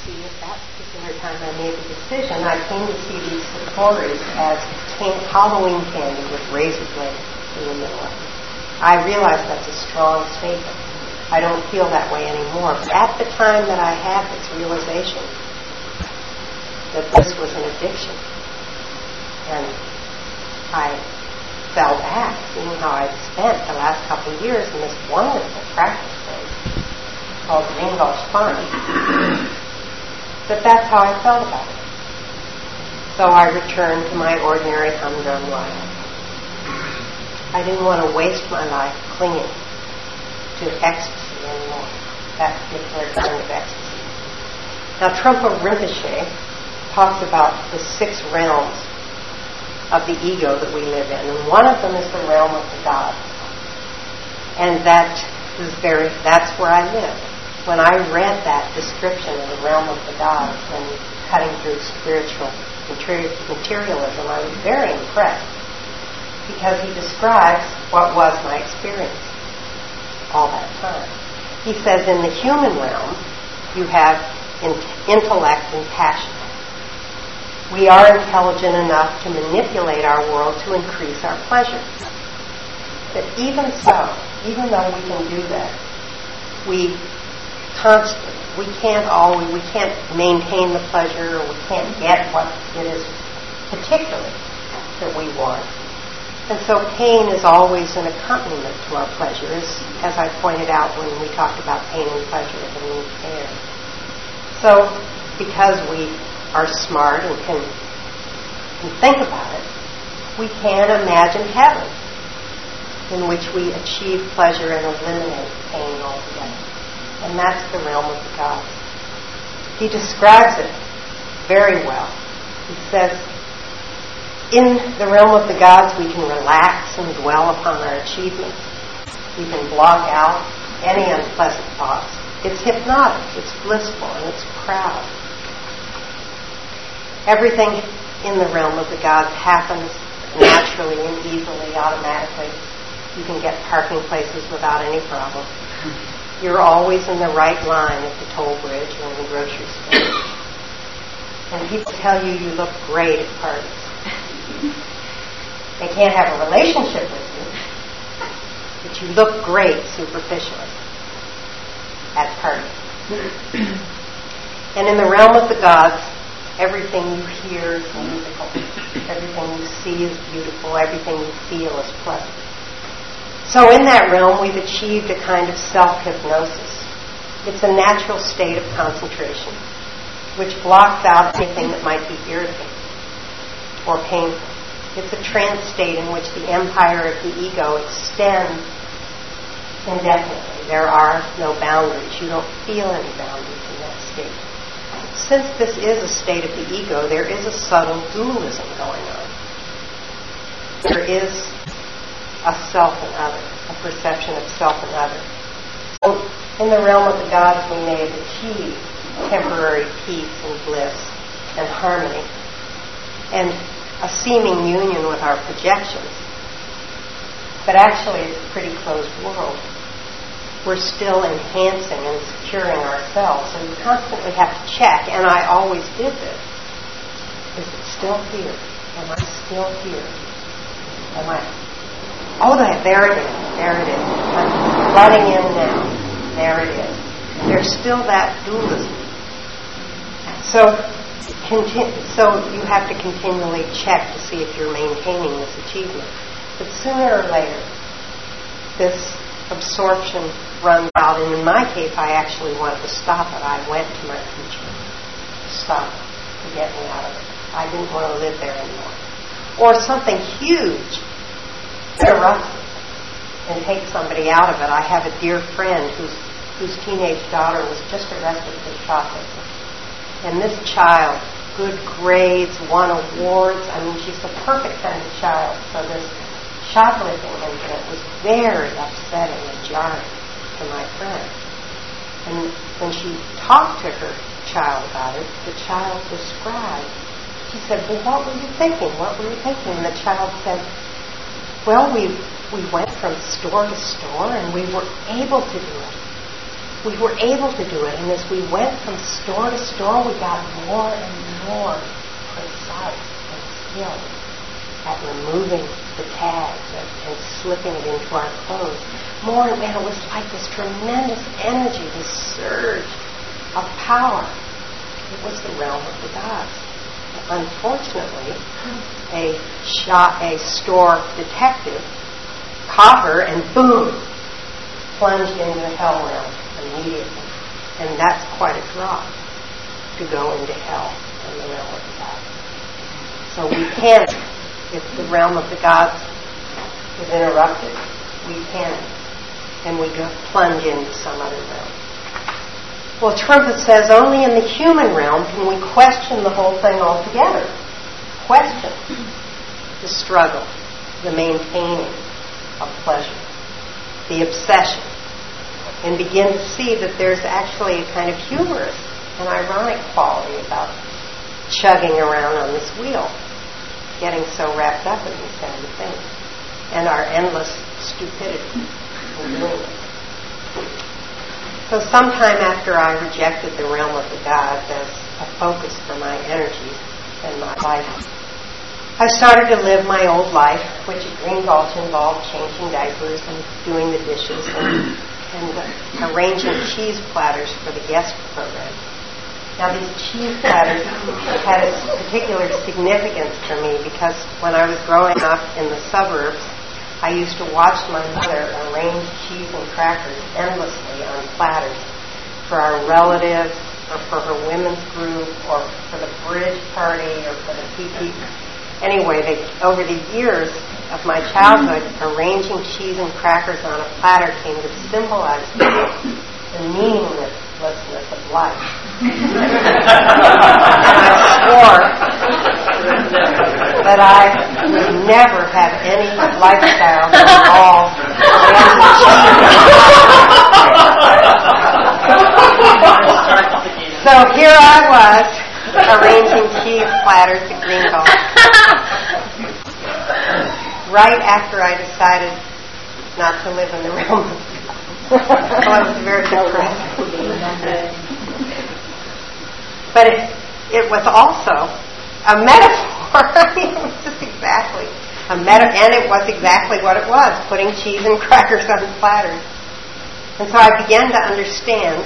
see at that particular time I made the decision, I came to see these satori as Halloween candy with razor blades in the middle of it. I realize that's a strong statement. I don't feel that way anymore. But at the time that I had this realization that this was an addiction, and I fell back, seeing how I'd spent the last couple of years in this wonderful practice place called Ringgold Farm, that's how I felt about it. So I returned to my ordinary humdrum life. I didn't want to waste my life clinging to ecstasy anymore, that particular kind of ecstasy. Now, Trungpa Rinpoche talks about the 6 realms of the ego that we live in, and one of them is the realm of the gods. And that's where I live. When I read that description of the realm of the gods and cutting through spiritual materialism, I was very impressed, because he describes what was my experience all that time. He says in the human realm, you have intellect and passion. We are intelligent enough to manipulate our world to increase our pleasure. But even so, even though we can do that, we can't maintain the pleasure, or we can't get what it is particularly that we want. And so pain is always an accompaniment to our pleasure, as I pointed out when we talked about pain and pleasure in the new pair. So because we are smart and can think about it, we can imagine heaven in which we achieve pleasure and eliminate pain altogether. And that's the realm of the gods. He describes it very well. He says, in the realm of the gods, we can relax and dwell upon our achievements. We can block out any unpleasant thoughts. It's hypnotic, it's blissful, and it's proud. Everything in the realm of the gods happens naturally and easily, automatically. You can get parking places without any problem. You're always in the right line at the toll bridge or in the grocery store. And people tell you look great at parties. They can't have a relationship with you, but you look great superficially at parties. And in the realm of the gods, everything you hear is musical. Everything you see is beautiful. Everything you feel is pleasant. So in that realm, we've achieved a kind of self-hypnosis. It's a natural state of concentration, which blocks out anything that might be irritating or painful. It's a trance state in which the empire of the ego extends indefinitely. There are no boundaries. You don't feel any boundaries in that state. Since this is a state of the ego, there is a subtle dualism going on. There is a self and other, a perception of self and other. So in the realm of the gods, we may have achieved temporary peace and bliss and harmony and a seeming union with our projections. But actually, it's a pretty closed world. We're still enhancing and securing ourselves, and we constantly have to check, and I always did this. Is it still here? Am I still here? Am I? Oh, there it is. There it is. I'm flooding in now. There it is. There's still that dualism. So you have to continually check to see if you're maintaining this achievement. But sooner or later, this absorption runs out, and in my case, I actually wanted to stop it. I went to my teacher to stop it, to get me out of it. I didn't want to live there anymore. Or something huge erupts and takes somebody out of it. I have a dear friend whose teenage daughter was just arrested for shoplifting. And this child, good grades, won awards. I mean, she's the perfect kind of child. So this shoplifting incident was very upsetting and jarring to my friend. And when she talked to her child about it, the child described. She said, well, what were you thinking? What were you thinking? And the child said, well, we went from store to store and we were able to do it. we were able to do it. And as we went from store to store, we got more and more precise and skilled at removing the tags and slipping it into our clothes. More and more, it was like this tremendous energy, this surge of power. It was the realm of the gods. Unfortunately, a store detective caught her and boom, plunged into the hell realm immediately. And that's quite a drop to go into hell in the realm of the gods. So we panic if the realm of the gods is interrupted. We panic and we go plunge into some other realm. Well, Trungpa says only in the human realm can we question the whole thing altogether. Question the struggle, the maintaining of pleasure, the obsession, and begin to see that there's actually a kind of humorous and ironic quality about chugging around on this wheel, getting so wrapped up in these kinds of things, and our endless stupidity in doing it. So sometime after I rejected the realm of the gods as a focus for my energies and my life, I started to live my old life, which at Green Gulch involved changing diapers and doing the dishes and arranging cheese platters for the guest program. Now these cheese platters had a particular significance for me because when I was growing up in the suburbs, I used to watch my mother arrange cheese and crackers endlessly on platters for our relatives or for her women's group or for the bridge party or for the PP. Anyway, over the years of my childhood, arranging cheese and crackers on a platter came to symbolize the meaninglessness of life. And I swore that I would never have any lifestyle that involved arranging cheese. So here I was, arranging cheese platters at Green Gulch. Right after I decided not to live in the realm of God. So I was very depressed. But it was also a metaphor. It was just exactly a metaphor, and it was exactly what it was, putting cheese and crackers on platters. And so I began to understand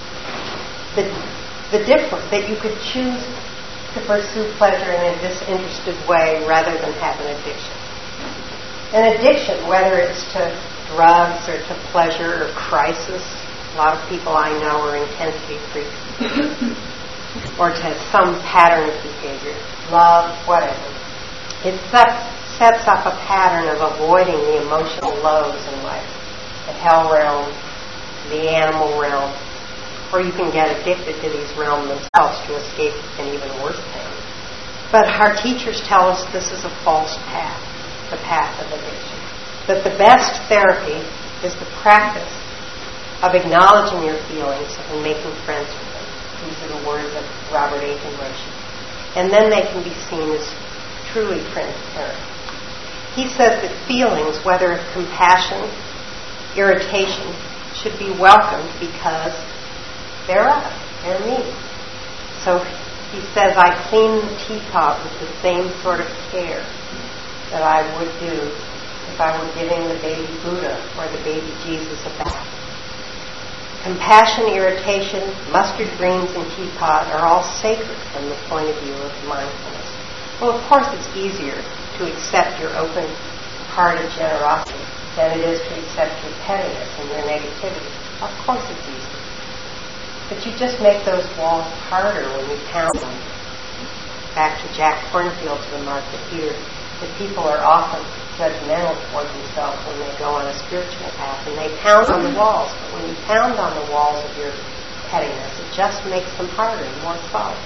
the difference, that you could choose to pursue pleasure in a disinterested way rather than have an addiction. An addiction, whether it's to drugs or to pleasure or crisis, a lot of people I know are intensity freaks, or to some pattern of behavior, love, whatever. It sets up a pattern of avoiding the emotional lows in life, the hell realm, the animal realm, or you can get addicted to these realms themselves to escape an even worse pain. But our teachers tell us this is a false path, the path of addiction. That the best therapy is the practice of acknowledging your feelings and making friends with them. These are the words of Robert Aiken Roche. And then they can be seen as truly transparent. He says that feelings, whether of compassion, irritation, should be welcomed because they're us, they're me. So he says, I clean the teapot with the same sort of care that I would do if I were giving the baby Buddha or the baby Jesus a bath. Compassion, irritation, mustard greens, and teapot are all sacred from the point of view of mindfulness. Well, of course it's easier to accept your open-hearted generosity than it is to accept your pettiness and your negativity. Of course it's easier. But you just make those walls harder when you pound them. Back to Jack Kornfield's remark that people are often judgmental toward themselves when they go on a spiritual path, and they pound on the walls. But when you pound on the walls of your pettiness, it just makes them harder and more solid.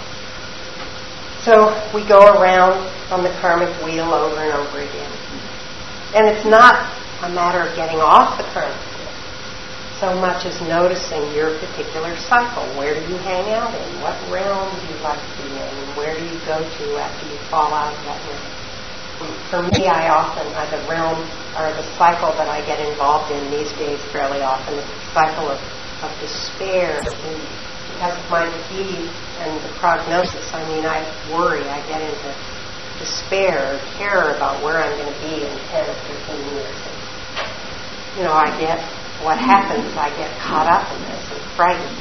So we go around on the karmic wheel over and over again. And it's not a matter of getting off the karmic wheel so much as noticing your particular cycle. Where do you hang out in? What realm do you like to be in? And where do you go to after you fall out of that realm? For me, the realm or the cycle that I get involved in these days fairly often is the cycle of of despair. And because of my disease and the prognosis, I worry. I get into despair or terror about where I'm going to be in 10 or 15 years. And, what happens, I get caught up in this and frightened.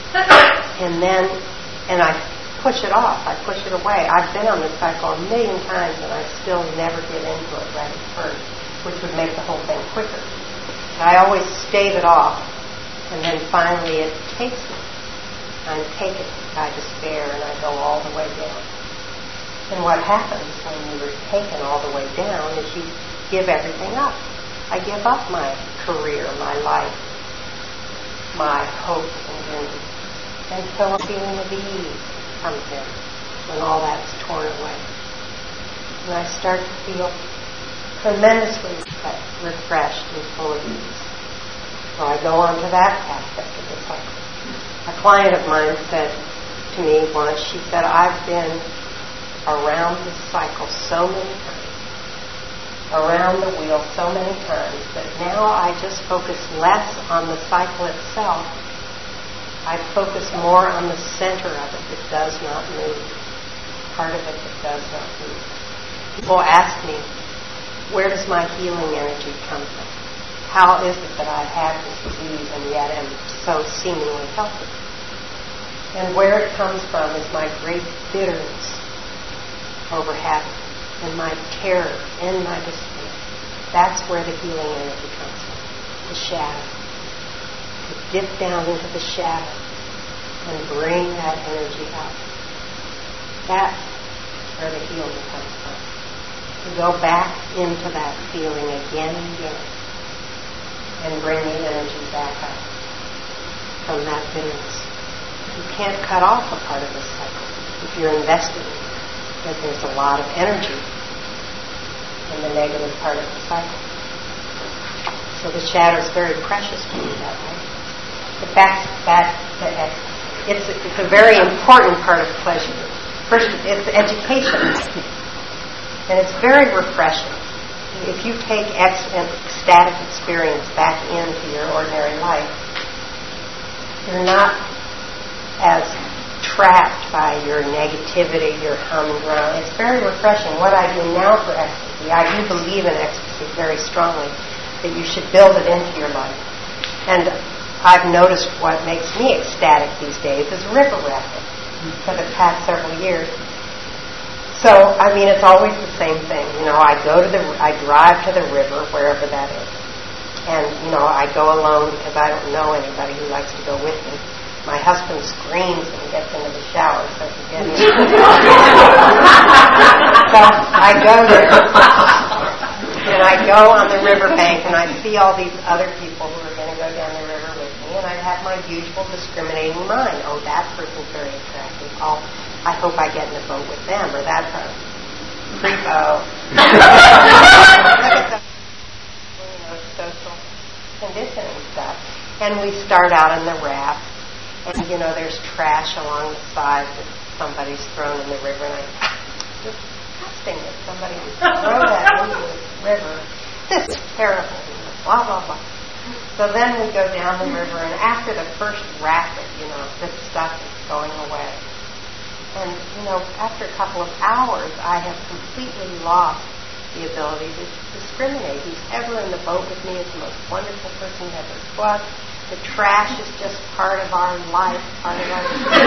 And I push it off. I push it away. I've been on this cycle a million times, and I still never get into it right at first, which would make the whole thing quicker. I always stave it off, and then finally it takes me. I'm taken by despair, and I go all the way down. And what happens when you're taken all the way down is you give everything up. I give up my career, my life, my hopes and dreams. And so a feeling of ease comes in when all that's torn away. And I start to feel tremendously refreshed and full of ease. So I go on to that aspect of the cycle. A client of mine said to me once, she said, I've been around this cycle so many times, around the wheel so many times, that now I just focus less on the cycle itself. I focus more on the center of it that does not move, part of it that does not move. People ask me, where does my healing energy come from? How is it that I have this disease and yet am so seemingly healthy? And where it comes from is my great bitterness over habit and my terror and my despair. That's where the healing energy comes from, the shadow. To dip down into the shadow and bring that energy out. That's where the healing comes from. To go back into that feeling again and again and bring the energy back out from that bitterness. You can't cut off a part of this cycle if you're invested in it, because there's a lot of energy in the negative part of the cycle. So the shadow is very precious to you that way. But that's the ecstasy. It's a very important part of pleasure. First, it's education. And it's very refreshing. If you take ecstatic experience back into your ordinary life, you're not as trapped by your negativity, your humdrum. It's very refreshing. What I do now for ecstasy, I do believe in ecstasy very strongly, that you should build it into your life. And I've noticed what makes me ecstatic these days is river rafting for the past several years. So, it's always the same thing. I drive to the river, wherever that is. And, I go alone because I don't know anybody who likes to go with me. My husband screams when he gets into the shower, so he gets in. So I go there. And I go on the riverbank, and I see all these other people who are going to go down the river with me, and I have my usual discriminating mind. Oh, that person's very attractive. I hope I get in the boat with them, or that person. Creepo. Social conditioning stuff. And we start out in the raft, and, there's trash along the side that somebody's thrown in the river, and it's disgusting that somebody would throw that into the river. This is terrible. Blah, blah, blah. So then we go down the river, and after the first rapid, this stuff is going away. And, after a couple of hours, I have completely lost the ability to discriminate. Who's ever in the boat with me is the most wonderful person ever. But the trash is just part of our life, part of our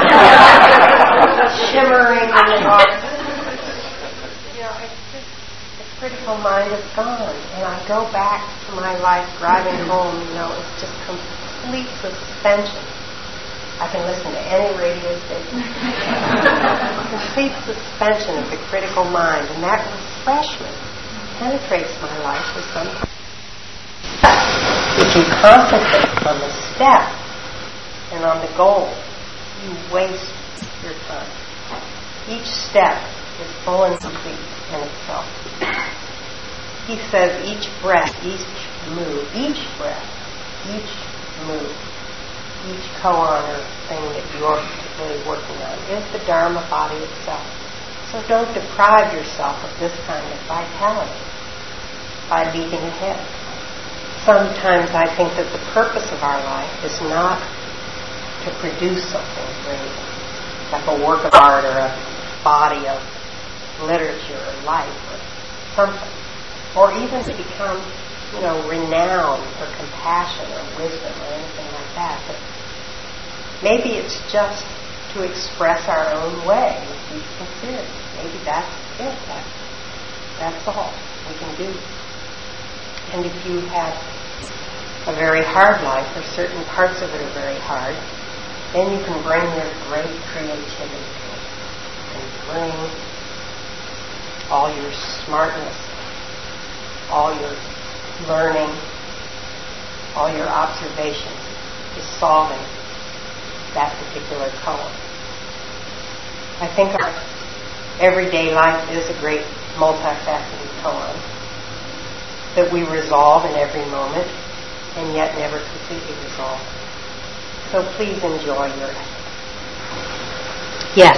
shimmering in the water. The critical mind is gone. And I go back to my life driving home, it's just complete suspension. I can listen to any radio station. Complete suspension of the critical mind, and that refreshment penetrates my life for some time. If you concentrate on the step and on the goal, you waste your time. Each step is full and complete in itself. He says each breath, each move, each breath, each move, each koan or thing that you're particularly working on is the Dharma body itself. So don't deprive yourself of this kind of vitality by leaping ahead. Sometimes I think that the purpose of our life is not to produce something great, like a work of art or a body of literature or life or something, or even to become, renowned for compassion or wisdom or anything like that. But maybe it's just to express our own way and be sincere. Maybe that's it. That's all we can do. And if you have a very hard life, or certain parts of it are very hard, then you can bring your great creativity to it and bring all your smartness, all your learning, all your observation to solving that particular poem. I think our everyday life is a great multifaceted poem that we resolve in every moment and yet never completely resolve. So please enjoy your effort. Yes?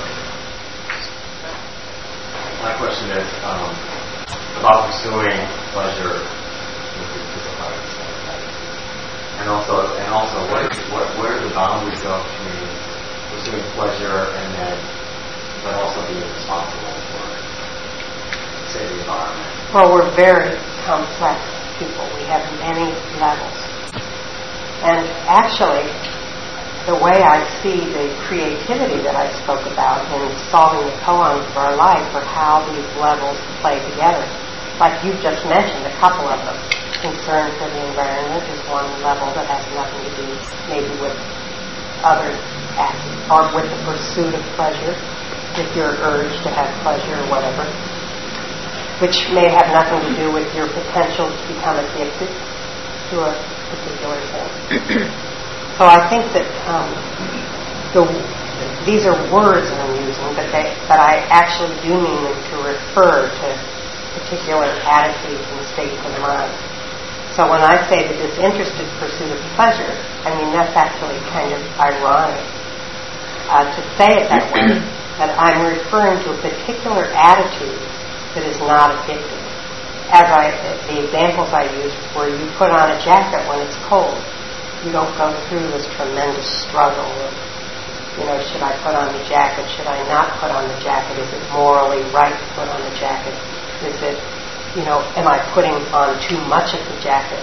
My question is about pursuing pleasure with your physical life, and also where do the boundaries go between pursuing pleasure but also being responsible for, say, the environment? Well, we're very complex people. We have many levels. And actually, the way I see the creativity that I spoke about in solving the koans of our life are how these levels play together. Like you've just mentioned a couple of them. Concern for the environment is one level that has nothing to do maybe with other acts or with the pursuit of pleasure, with your urge to have pleasure or whatever, which may have nothing to do with your potential to become addicted to a particular thing. So I think that these are words that I'm using, but I actually do mean them to refer to particular attitudes and states of mind. So when I say the disinterested pursuit of pleasure, I mean that's actually kind of ironic to say it that way, that I'm referring to a particular attitude that is not addictive. The examples I used were you put on a jacket when it's cold. You don't go through this tremendous struggle of, should I put on the jacket? Should I not put on the jacket? Is it morally right to put on the jacket? Is it, am I putting on too much of the jacket?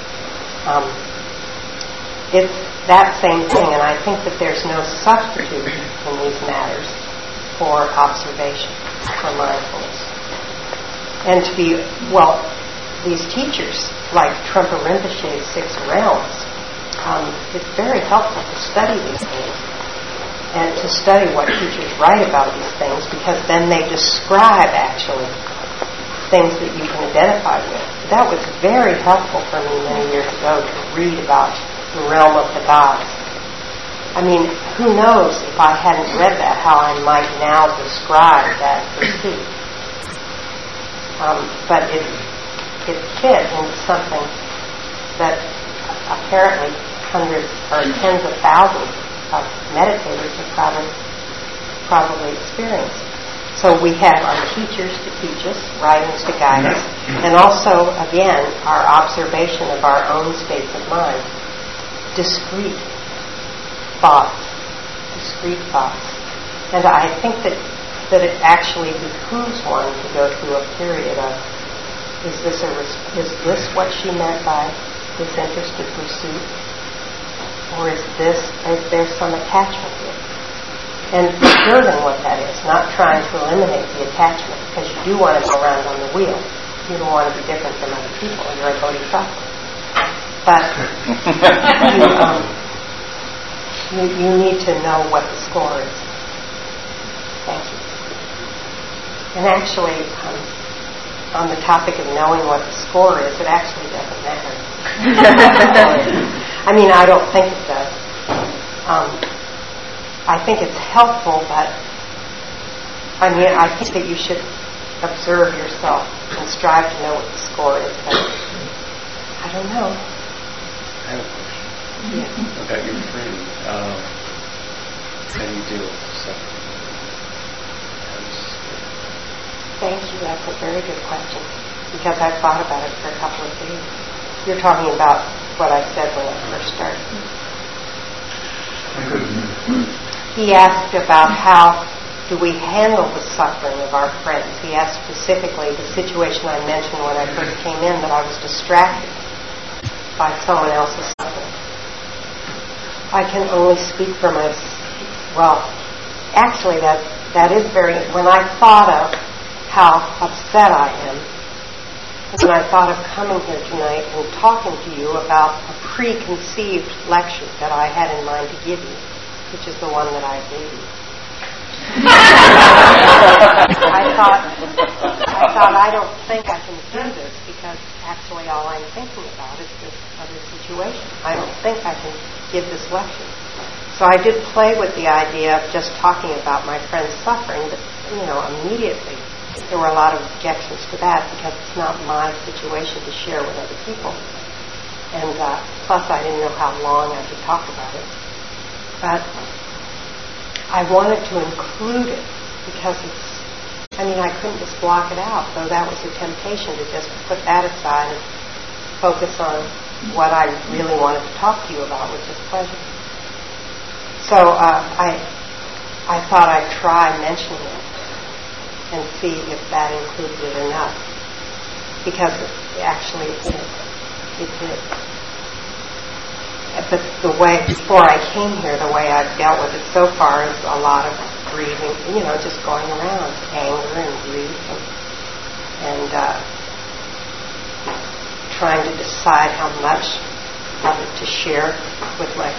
It's that same thing, and I think that there's no substitute in these matters for observation, for mindfulness. And to be, these teachers, like Trungpa Rinpoche's 6 realms, it's very helpful to study these things and to study what teachers write about these things, because then they describe actually things that you can identify with. That was very helpful for me many years ago to read about the realm of the gods. I mean, who knows if I hadn't read that, how I might now describe that pursuit. But it fit into something that apparently hundreds or tens of thousands of meditators have probably experienced. So we have our teachers to teach us, writings to guide us, and also, again, our observation of our own states of mind. Discrete thoughts. And I think that it actually behooves one to go through a period of, is this what she meant by disinterested pursuit? Or is there some attachment here? And observing what that is, not trying to eliminate the attachment, because you do want to go around on the wheel. You don't want to be different from other people. You're a bodhisattva. But you need to know what the score is. Thank you. And actually, on the topic of knowing what the score is, it actually doesn't matter. I mean, I don't think it does. I think it's helpful, but I think that you should observe yourself and strive to know what the score is, but I don't know. I have a question. Yeah. About your training. How do you deal with suffering? Thank you. That's a very good question, because I've thought about it for a couple of days. You're talking about what I said when I first started. He asked about how do we handle the suffering of our friends. He asked specifically the situation I mentioned when I first came in, that I was distracted by someone else's suffering. I can only speak for myself. Well, actually that is very... When I thought of how upset I am, when I thought of coming here tonight and talking to you about a preconceived lecture that I had in mind to give you, which is the one that I gave you, I thought I don't think I can do this, because actually all I'm thinking about is this other situation. I don't think I can give this lecture. So I did play with the idea of just talking about my friend's suffering, but immediately there were a lot of objections to that, because it's not my situation to share with other people. And plus I didn't know how long I could talk about it. But I wanted to include it, because I couldn't just block it out, though that was a temptation to just put that aside and focus on what I really wanted to talk to you about, which is pleasure. So I thought I'd try mentioning it and see if that included it or not, because actually it did. But before I came here, the way I've dealt with it so far is a lot of grieving, just going around, anger and grief, and trying to decide how much of it to share with my,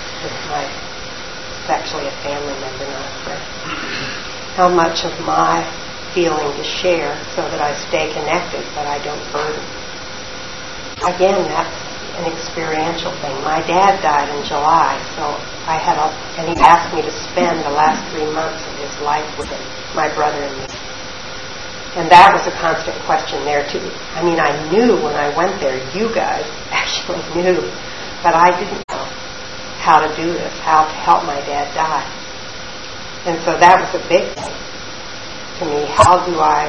it's actually a family member, not a friend, how much of my feeling to share so that I stay connected, but I don't burden. Again, that's an experiential thing. My dad died in July, so and he asked me to spend the last 3 months of his life with him, my brother and me. And that was a constant question there too. I knew when I went there, you guys actually knew, but I didn't know how to do this, how to help my dad die. And so that was a big thing to me. How do I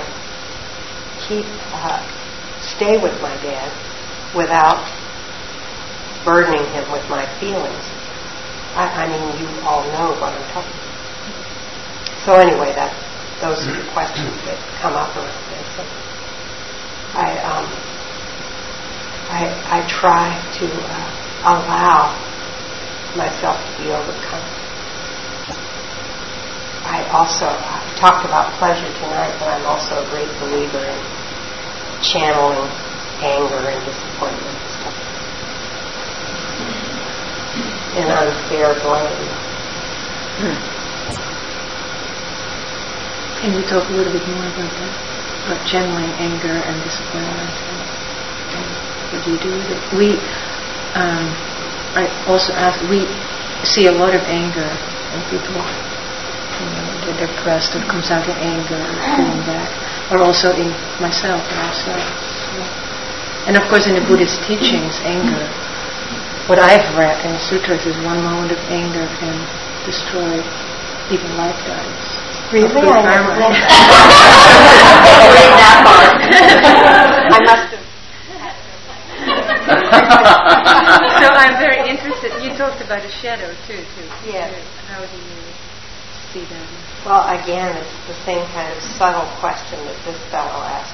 stay with my dad without burdening him with my feelings? You all know what I'm talking about. So anyway, those are the questions that come up around this. I try to allow myself to be overcome. I talked about pleasure tonight, but I'm also a great believer in channeling anger and disappointment and stuff. And unfair blame. Can you talk a little bit more about that? About channeling anger and disappointment? And what do you do with it? I also ask, we see a lot of anger in people. They're depressed, it comes out in anger and pulling back. Or also in myself and ourselves. And of course in the Buddhist teachings, anger, what I've read in the sutras is one moment of anger can destroy even lifetimes. Really? I never read that part. I must have. So I'm very interested. You talked about a shadow too. Yes. How do you see that? Well, again, it's the same kind of subtle question that this fellow asked.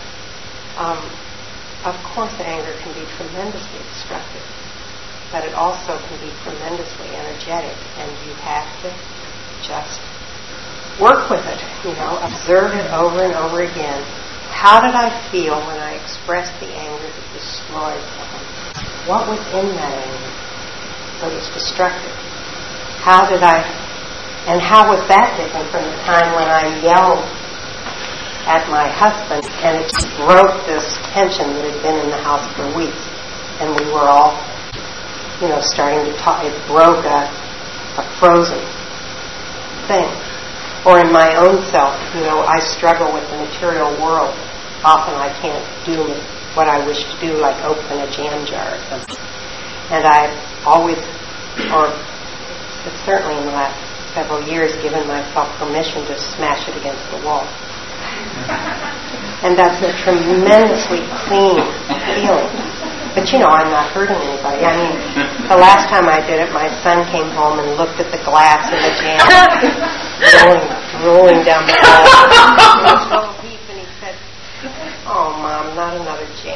Of course, anger can be tremendously destructive, but it also can be tremendously energetic, and you have to just work with it, observe it over and over again. How did I feel when I expressed the anger that destroyed someone? What was in that anger that was destructive? How was that different from the time when I yelled at my husband and it just broke this tension that had been in the house for weeks, and we were all, starting to talk. It broke a frozen thing. Or in my own self, I struggle with the material world. Often I can't do what I wish to do, like open a jam jar or something. And I've always, but certainly in the last several years, given myself permission to smash it against the wall. And that's a tremendously clean feeling. But I'm not hurting anybody. I mean, the last time I did it, my son came home and looked at the glass in the jam, rolling down the hall. He was so deep, and he said, "Oh, Mom, not another jam."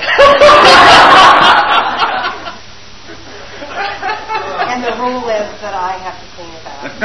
And the rule is that I have to clean it up.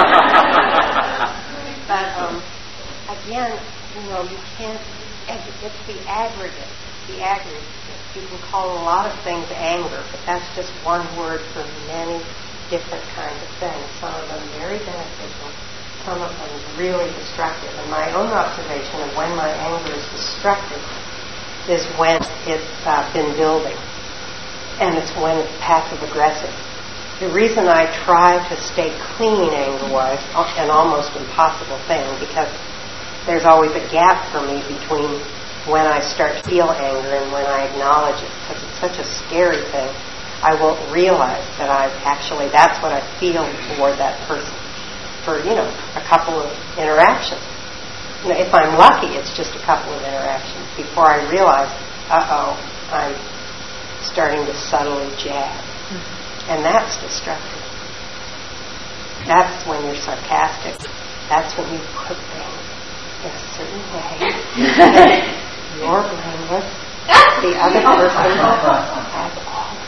But again, you can't. It's the aggregate. The aggregate. You can call a lot of things anger, but that's just one word for many different kinds of things. Some of them very beneficial, some of them really destructive. And my own observation of when my anger is destructive is when it's been building, and it's when it's passive-aggressive. The reason I try to stay clean anger-wise, an almost impossible thing, because there's always a gap for me between when I start to feel anger and when I acknowledge it, because it's such a scary thing. I won't realize that that's what I feel toward that person for, a couple of interactions. If I'm lucky, it's just a couple of interactions before I realize, I'm starting to subtly jab. And that's destructive. That's when you're sarcastic. That's when you put things in a certain way. You're blameless. The other person has all.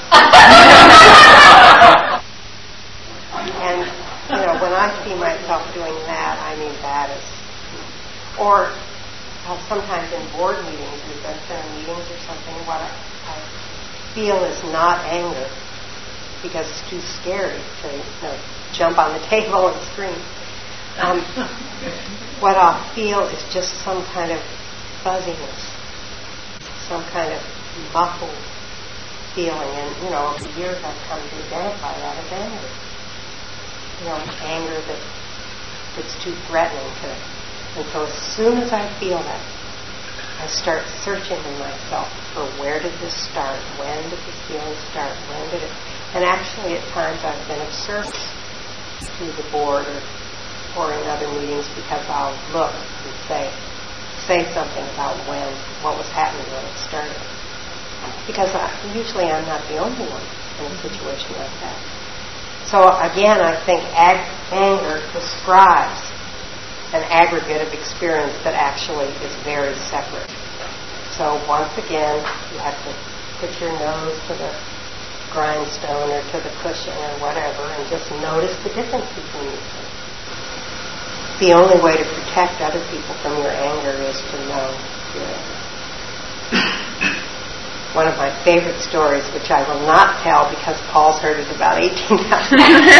And, when I see myself doing that, I mean that is... Or sometimes in board meetings, we've been in meetings or something, what I feel is not anger, because it's too scary to jump on the table and scream. What I'll feel is just some kind of fuzziness, some kind of muffled feeling. And, over the years I've come to identify that as anger. Anger that's too threatening to... And so as soon as I feel that, I start searching in myself for where did this start? When did this feeling start? When did it... And actually at times I've been of service to the board or in other meetings, because I'll look and say something about what was happening when it started. Because usually I'm not the only one in a situation like that. So again, I think anger describes an aggregate of experience that actually is very separate. So once again, you have to put your nose to the grindstone or to the cushion or whatever and just notice the difference between these things. The only way to protect other people from your anger is to know your anger. One of my favorite stories, which I will not tell because Paul's heard it about 18 times,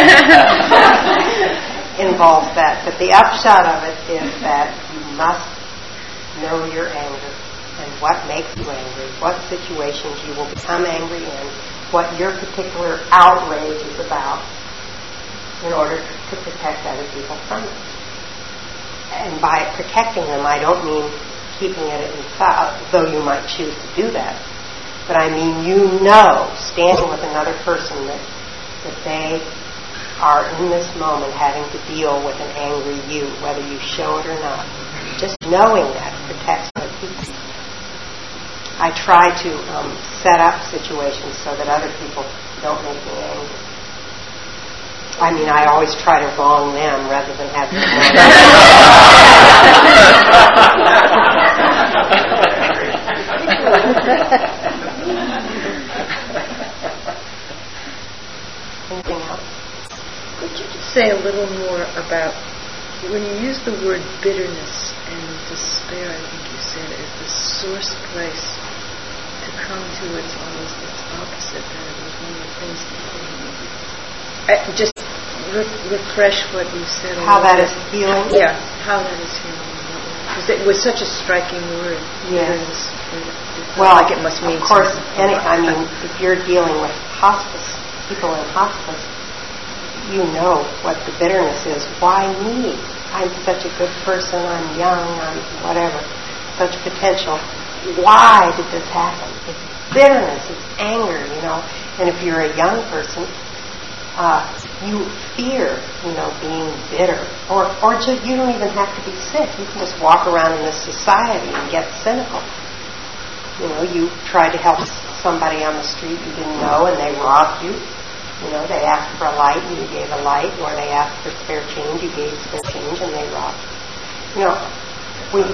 involves that. But the upshot of it is that you must know your anger and what makes you angry, what situations you will become angry in, what your particular outrage is about, in order to protect other people from it. And by protecting them, I don't mean keeping it inside, though you might choose to do that. But I mean, standing with another person, that they are in this moment having to deal with an angry you, whether you show it or not. Just knowing that protects other people. I try to set up situations so that other people don't make me angry. I mean, I always try to wrong them rather than have them wrong. Anything else? Could you just say a little more about when you use the word bitterness and despair? I think you said as the source place to come to its almost its opposite. That it was one of the things. Just refresh what you said. How that is healing? Yeah, how that is healing. Because it was such a striking word. Yes. Well, like it must mean of course, if you're dealing with hospice, people in hospice, you know what the bitterness is. Why me? I'm such a good person. I'm young. I'm whatever. Such potential. Why did this happen? It's bitterness. It's anger, And if you're a young person, you fear, being bitter. Or just, you don't even have to be sick. You can just walk around in this society and get cynical. You try to help somebody on the street you didn't know and they robbed you. You know, they asked for a light and you gave a light, or they asked for spare change, you gave spare change, and they robbed. You know, we...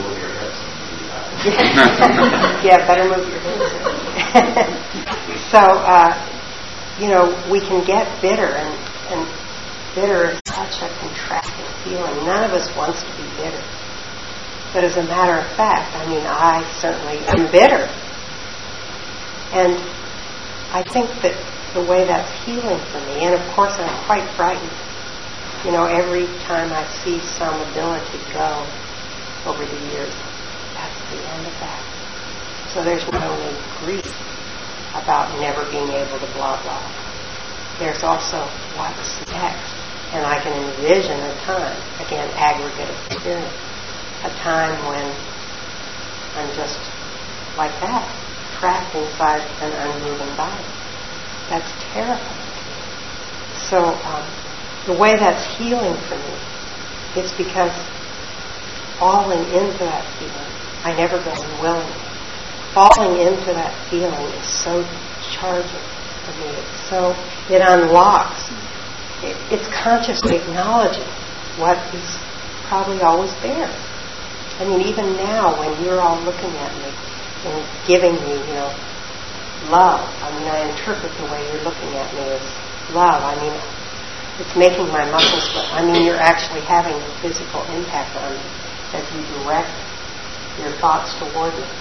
Yeah, better move your hips. So, you know, we can get bitter, and bitter is such a contracting feeling. None of us wants to be bitter. But as a matter of fact, I mean, I certainly am bitter. And I think that the way that's healing for me, and of course I'm quite frightened. You know, every time I see some ability go over the years, that's the end of that. So there's not only grief about never being able to blah blah. There's also what's next. And I can envision a time, again, aggregate experience, a time when I'm just like that, trapped inside an unmoving body. That's terrifying. So the way that's healing for me is because falling into that feeling, I never go unwillingly. Falling into that feeling is so charging for me. It unlocks. It's consciously acknowledging what is probably always there. I mean, even now, when you're all looking at me and giving me, you know, love. I mean, I interpret the way you're looking at me as love. I mean, it's making my muscles. I mean, you're actually having a physical impact on me as you direct your thoughts toward me.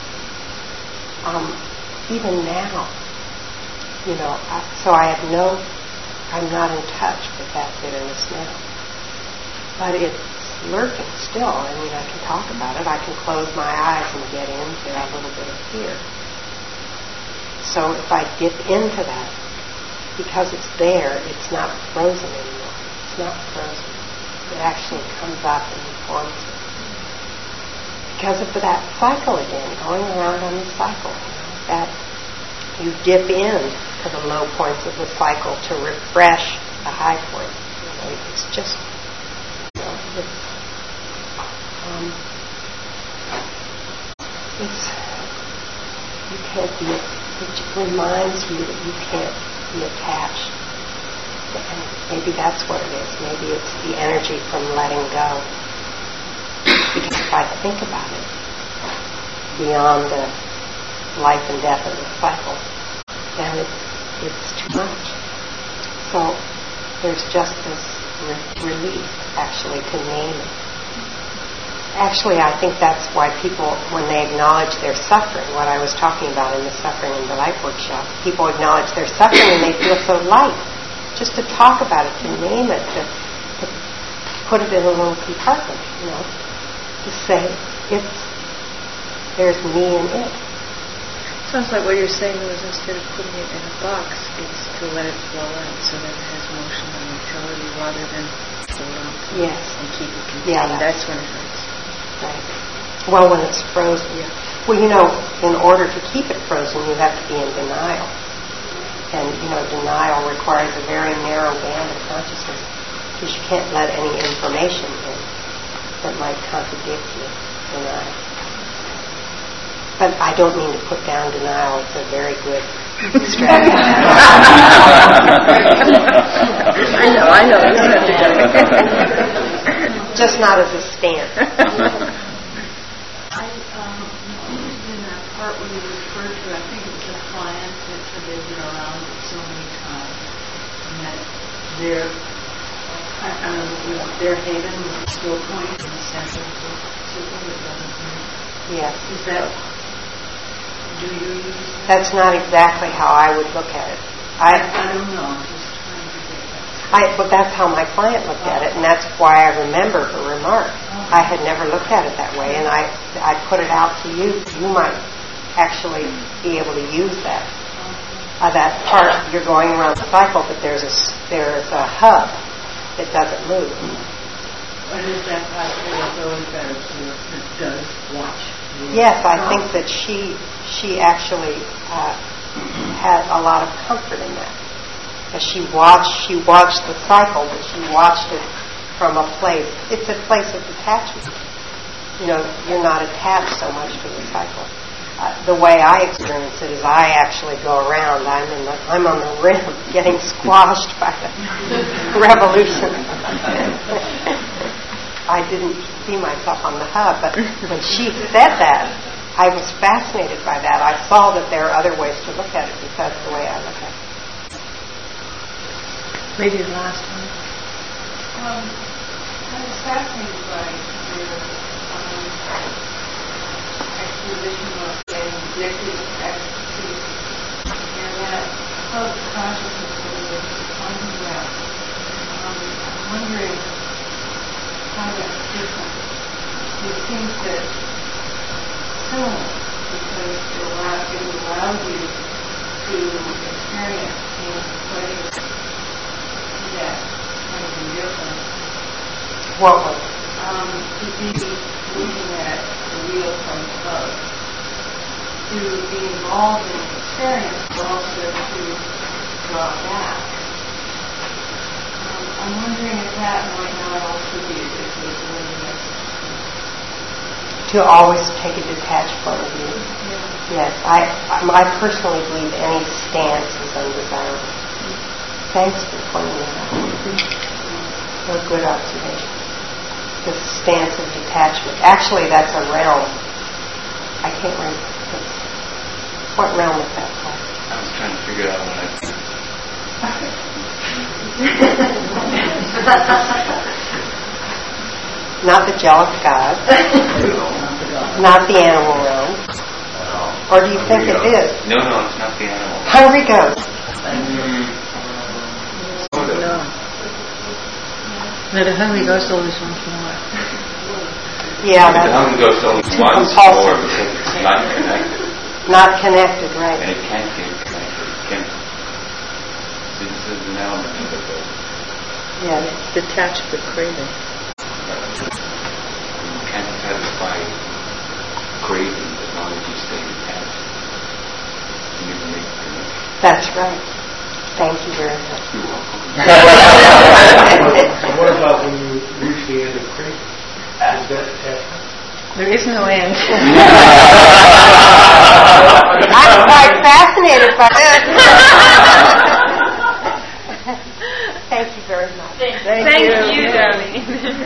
Even now, you know, I'm not in touch with that bitterness now. But it's lurking still. I mean, I can talk about it. I can close my eyes and get into a little bit of fear. So if I dip into that, because it's there, it's not frozen anymore. It's not frozen. It actually comes up and informs it. Because of that cycle again, going around on the cycle, that you dip in to the low points of the cycle to refresh the high points. You know, it's just, you know, you can't be, it reminds you that you can't be attached. And maybe that's what it is. Maybe it's the energy from letting go. Because if I think about it, beyond the life and death of the cycle, then it's too much. So there's just this relief, actually, to name it. Actually, I think that's why people, when they acknowledge their suffering, what I was talking about in the Suffering and Delight workshop, people acknowledge their suffering and they feel so light. Just to talk about it, to name it, to put it in a little compartment, you know, to say, there's me and it. Sounds like what you're saying was, instead of putting it in a box, is to let it flow out so that it has motion and vitality rather than hold on to it and keep it contained. Yeah, that's when it hurts. Right. Well, when it's frozen. Yeah. Well, you know, in order to keep it frozen, you have to be in denial. And, you know, denial requires a very narrow band of consciousness because you can't let any information in that might contradict your denial. But I don't mean to put down denial. It's a very good strategy. I know. Just not as a stance. I'm interested in that part where you referred to, I think it was a client that said they've been around it so many times, and that their haven was still point in the center of the circle that doesn't move. Yes. Is that... Do you use that? That's not exactly how I would look at it. I don't know. I'm just trying to get that. But that's how my client looked at it, and that's why I remember her remark. I had never looked at it that way, and I put it out to you. You might actually be able to use that. That part, you're going around the cycle, but there's a hub that doesn't move. What is that possible that's always better that does watch? Yes, I think that she actually had a lot of comfort in that. As she watched the cycle, but she watched it from a place. It's a place of detachment. You know, you're not attached so much to the cycle. the way I experience it is I actually go around. I'm on the rim, getting squashed by the revolution. I didn't see myself on the hub, but when she said that, I was fascinated by that. I saw that there are other ways to look at it besides the way I look at it. Maybe the last one. I was fascinated by your exposition of executive expertise and that hub consciousness that we were talking about. I'm wondering how that's different. It seems that similar because it allows you to experience things quite that kind of different. What was To be looking at the real from above, to be involved in the experience, but also to draw back. I'm wondering if that might not also be a different willingness. To always take a detached point of view. Yes, I personally believe any stance is undesirable. Thanks for pointing that out. A good observation. The stance of detachment. Actually, that's a realm. I can't remember. What realm is that called? I was trying to figure out what Not the jealous God. Not the animal realm. Or do you think it is? No, it's not the animal. Hungry ghost. No, the hungry ghost always wants more. Yeah, The that's hungry ghost only wants compulsive. more because it's not connected. Not connected, right? And it can't get connected. This is an element of it. Yes. Detached but craving. You can't satisfy craving as long as you stay detached. You never make a connection. That's right. Thank you very much. You're welcome. What about when you reach the end of craving? Is that attachment? There is no end. I'm quite fascinated by this. Thank you very much. Thank you, darling.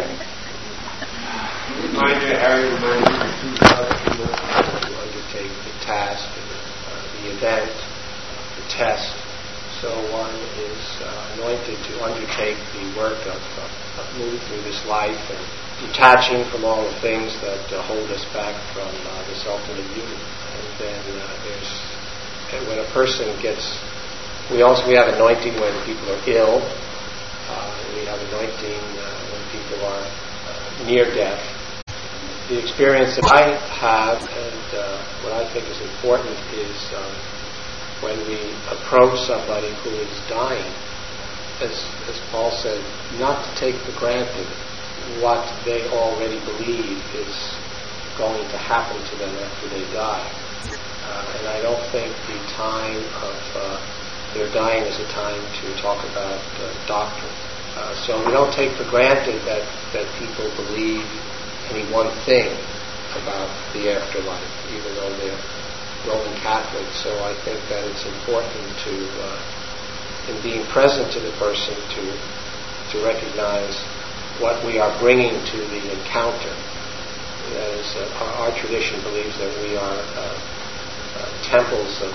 Reminder, Harry reminded me to undertake the task, the event, the test. So one is anointed to undertake the work of moving through this life and detaching from all the things that hold us back from this ultimate union. And then when a person gets, we have anointing when people are ill. We have anointing when people are near death. The experience that I have and what I think is important is when we approach somebody who is dying, as Paul said, not to take for granted what they already believe is going to happen to them after they die. And I don't think the time of their dying is a time to talk about doctrine. So we don't take for granted that people believe any one thing about the afterlife, even though they're Roman Catholic. So I think that it's important to, in being present to the person, to recognize what we are bringing to the encounter. As our tradition believes that we are temples of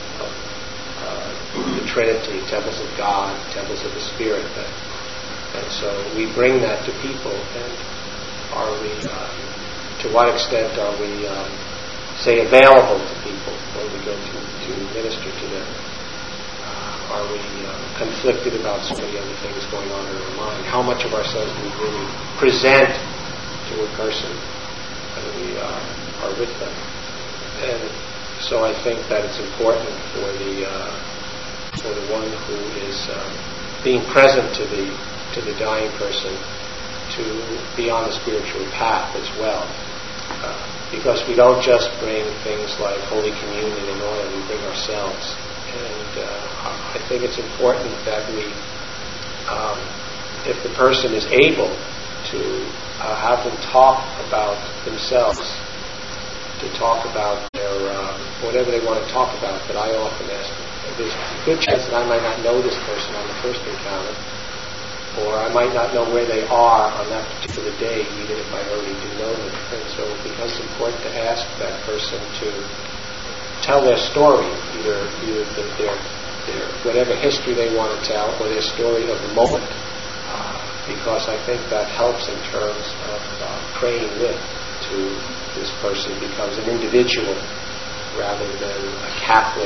the Trinity, temples of God, temples of the Spirit. And so we bring that to people. And are we, to what extent are we, say, available to people when we go to minister to them? Are we conflicted about so many other things going on in our mind? How much of ourselves do we really present to a person when we are with them? And so I think that it's important for the one who is being present to the dying person to be on the spiritual path as well. Because we don't just bring things like Holy Communion and oil, we bring ourselves. And I think it's important that we, if the person is able to have them talk about themselves, to talk about their whatever they want to talk about, but I often ask them. There's a good chance that I might not know this person on the first encounter, or I might not know where they are on that particular day, even if I already do know them. And so it becomes important to ask that person to tell their story, either their whatever history they want to tell, or their story of the moment, because I think that helps in terms of praying with to this person becomes an individual rather than a Catholic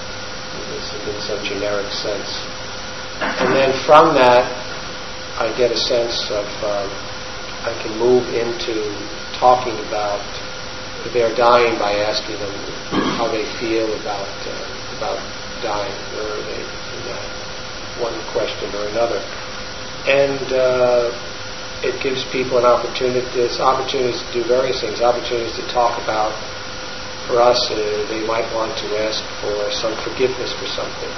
in some generic sense. And then from that, I get a sense of I can move into talking about their dying by asking them how they feel about dying, where are they in that one question or another. And it gives people an opportunity. There's opportunities to do various things. Opportunities to talk about. For us, they might want to ask for some forgiveness for something.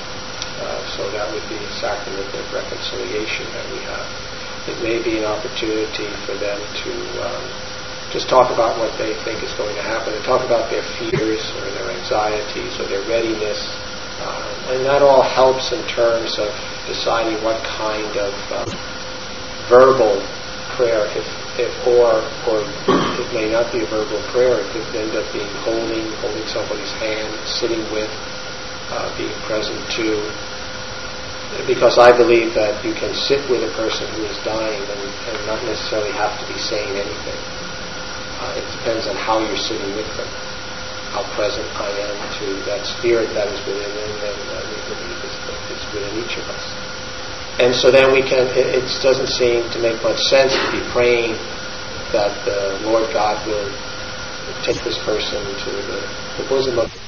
So that would be a sacrament of reconciliation that we have. It may be an opportunity for them to just talk about what they think is going to happen, and talk about their fears or their anxieties or their readiness. And that all helps in terms of deciding what kind of verbal prayer, or it may not be a verbal prayer. It could end up being holding somebody's hand, sitting with, being present to. Because I believe that you can sit with a person who is dying and not necessarily have to be saying anything. It depends on how you're sitting with them, how present I am to that spirit that is within them, and we believe it's within each of us. And so then we can, it doesn't seem to make much sense to be praying that the Lord God will take this person to the bosom of